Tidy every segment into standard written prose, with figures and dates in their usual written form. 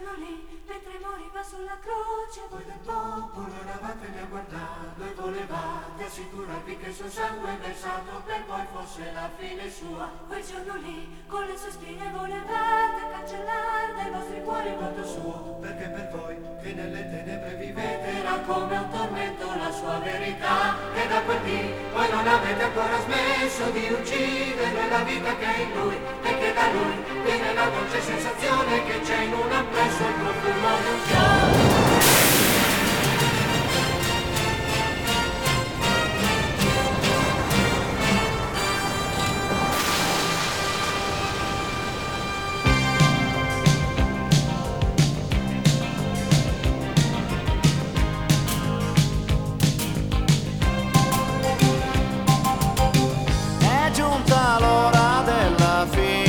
lì, mentre moriva sulla croce. Voi del popolo eravate lì a guardarlo e volevate assicurarvi che il suo sangue versato per voi fosse la fine sua. Quel giorno lì, con le sue spine volevate cancellare dai vostri cuori il volto suo. Perché per voi che nelle tenebre vivete era come un tormento la sua verità. E da quel dì voi non avete ancora smesso di uccidere la vita che è in lui. E che da lui viene la dolce sensazione che c'è in un appresso il profumo di un fiore. È giunta l'ora della fine.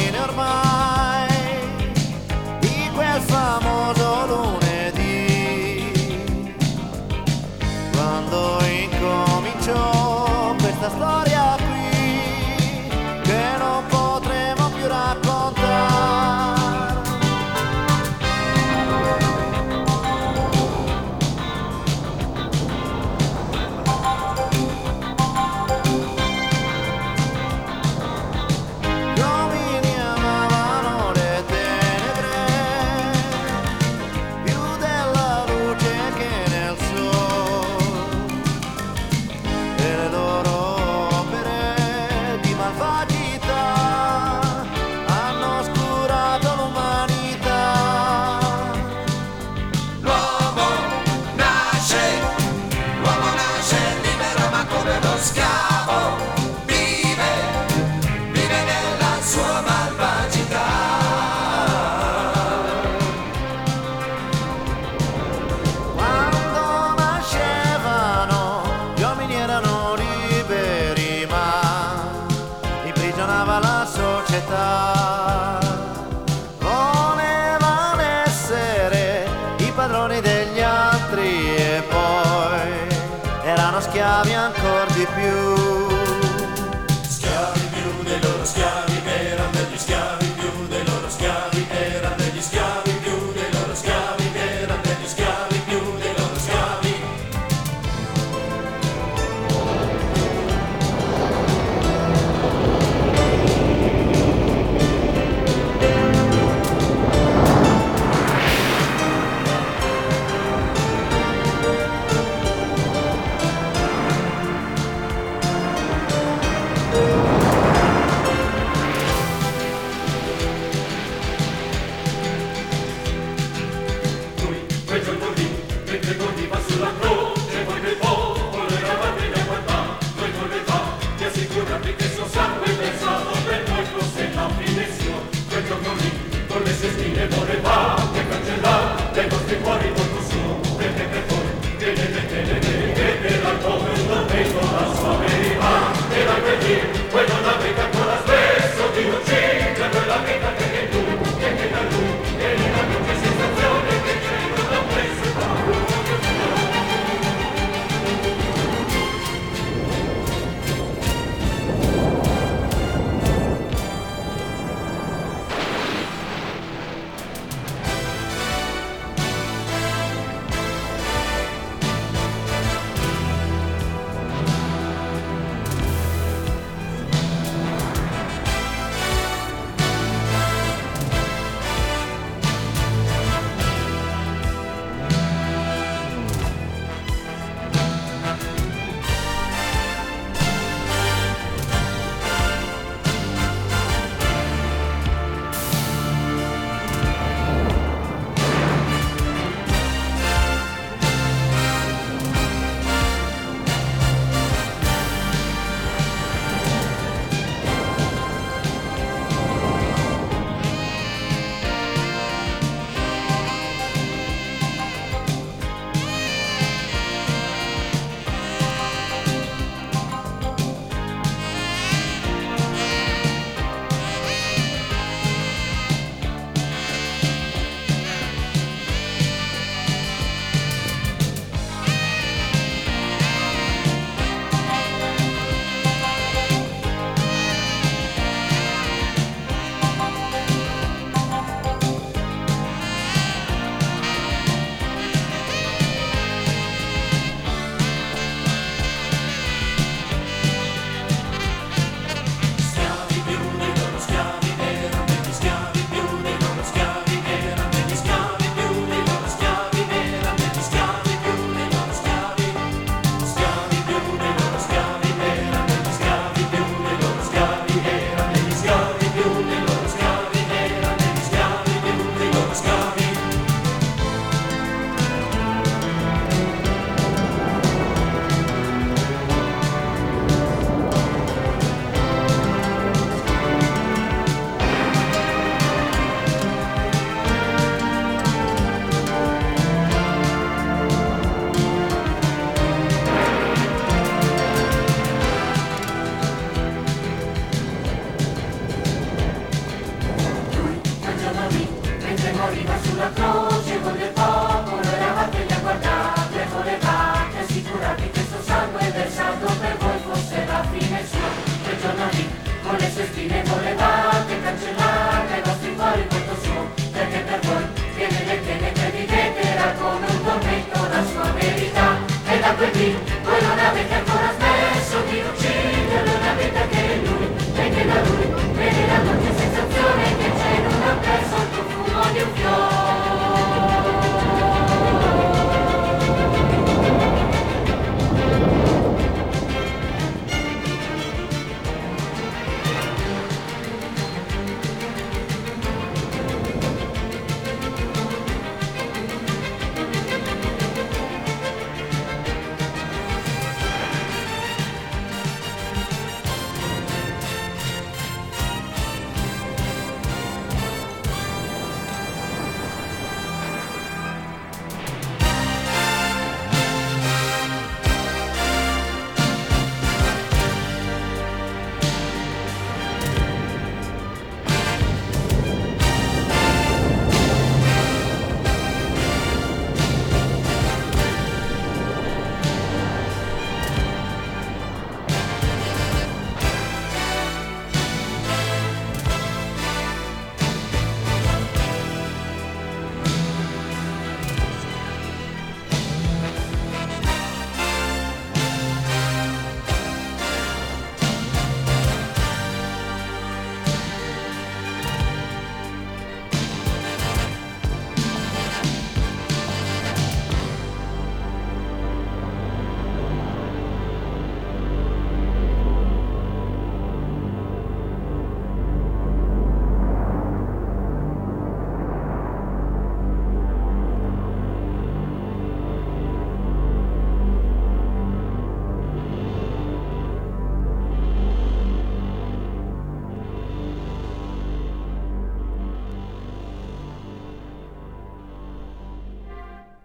sulla croce